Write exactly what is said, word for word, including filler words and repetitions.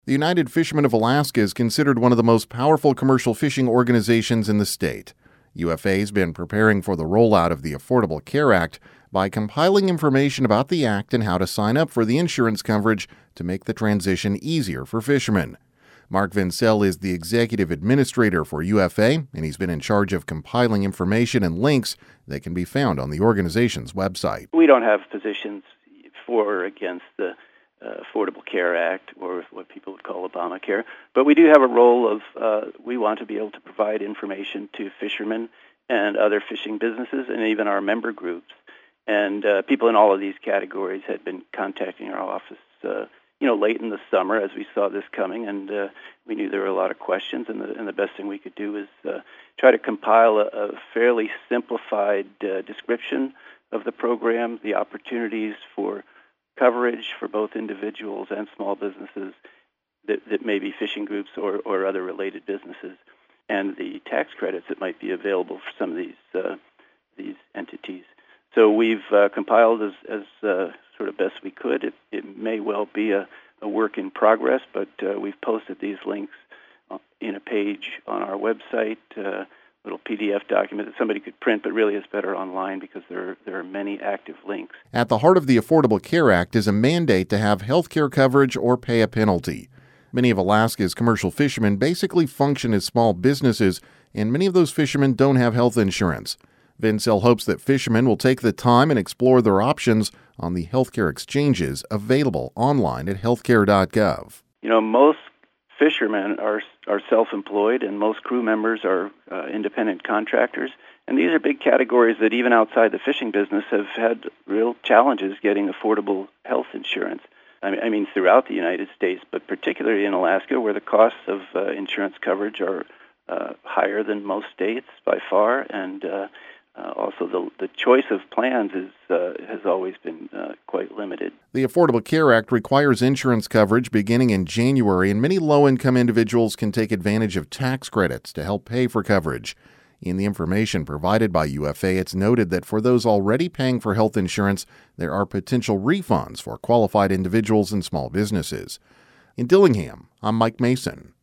The United Fishermen of Alaska is considered one of the most powerful commercial fishing organizations in the state. U F A has been preparing for the rollout of the Affordable Care Act by compiling information about the act and how to sign up for the insurance coverage to make the transition easier for fishermen. Mark Vincel is the executive administrator for U F A, and he's been in charge of compiling information and links that can be found on the organization's website. We don't have positions for or against the uh, Affordable Care Act, or what people would call Obamacare, but we do have a role of, uh, we want to be able to provide information to fishermen and other fishing businesses and even our member groups. And uh, people in all of these categories had been contacting our office uh, you know, late in the summer as we saw this coming, and uh, we knew there were a lot of questions, and the, and the best thing we could do is uh, try to compile a, a fairly simplified uh, description of the program, the opportunities for coverage for both individuals and small businesses that, that may be fishing groups or, or other related businesses, and the tax credits that might be available for some of these uh, these entities. So we've uh, compiled as, as uh, sort of best we could. It, it may well be a, a work in progress, but uh, we've posted these links in a page on our website, a uh, little P D F document that somebody could print, but really it's better online because there, there are many active links. At the heart of the Affordable Care Act is a mandate to have health care coverage or pay a penalty. Many of Alaska's commercial fishermen basically function as small businesses, and many of those fishermen don't have health insurance. Vincel hopes that fishermen will take the time and explore their options on the healthcare exchanges available online at healthcare dot gov. You know, most fishermen are are self-employed, and most crew members are uh, independent contractors. And these are big categories that even outside the fishing business have had real challenges getting affordable health insurance. I mean, I mean throughout the United States, but particularly in Alaska, where the costs of uh, insurance coverage are uh, higher than most states by far, and uh, Uh, also, the, the choice of plans is, uh, has always been uh, quite limited. The Affordable Care Act requires insurance coverage beginning in January, and many low-income individuals can take advantage of tax credits to help pay for coverage. In the information provided by U F A, it's noted that for those already paying for health insurance, there are potential refunds for qualified individuals and small businesses. In Dillingham, I'm Mike Mason.